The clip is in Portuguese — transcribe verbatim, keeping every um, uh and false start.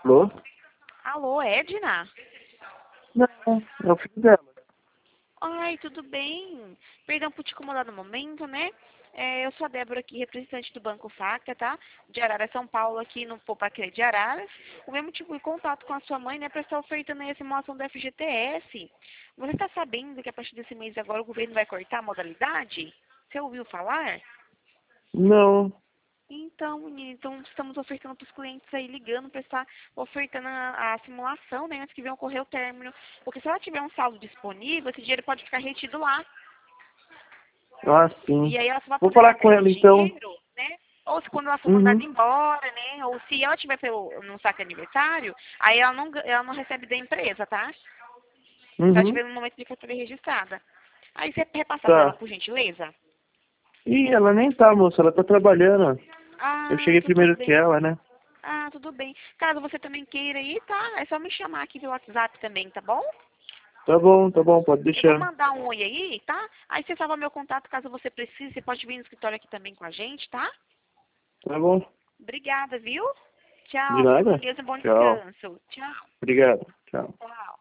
Alô? Alô, Edna? Não, é o filho dela. Ai, tudo bem? Perdão por te incomodar no momento, né? É, eu sou a Débora aqui, representante do Banco Facta, tá? De Arara, São Paulo, aqui no Poupa Crédito de Araras. O mesmo tipo de contato com a sua mãe, né? Para estar ofertando aí a simulação do F G T S. Você está sabendo que a partir desse mês agora o governo vai cortar a modalidade? Você ouviu falar? Não. Então, menina, então estamos ofertando para os clientes aí, ligando para estar ofertando a, a simulação, né, antes que venha ocorrer o término. Porque se ela tiver um saldo disponível, esse dinheiro pode ficar retido lá. Ah, sim. E aí ela só vai Vou poder falar sacar com esse ela então. dinheiro, né? Ou se quando ela for mandada Uhum. embora, né? Ou se ela tiver pelo, num saque aniversário, aí ela não, ga- ela não recebe da empresa, tá? Se ela Uhum. tiver no momento de carteira registrada. Aí você repassa para ela, Tá. por gentileza? Ih, ela nem tá, moça. Ela tá trabalhando. Eu Ah, cheguei tudo primeiro que bem. ela, né? Ah, tudo bem. Caso você também queira ir, tá? É só me chamar aqui pelo WhatsApp também, tá bom? Tá bom, tá bom. Pode Eu vou deixar. mandar um oi aí, tá? Aí você salva meu contato caso você precise. Você pode vir no escritório aqui também com a gente, tá? Tá bom. Obrigada, viu? De Tchau, fica com nada. Deus e um bom Tchau. descanso. Tchau. Obrigado. Tchau. Tchau.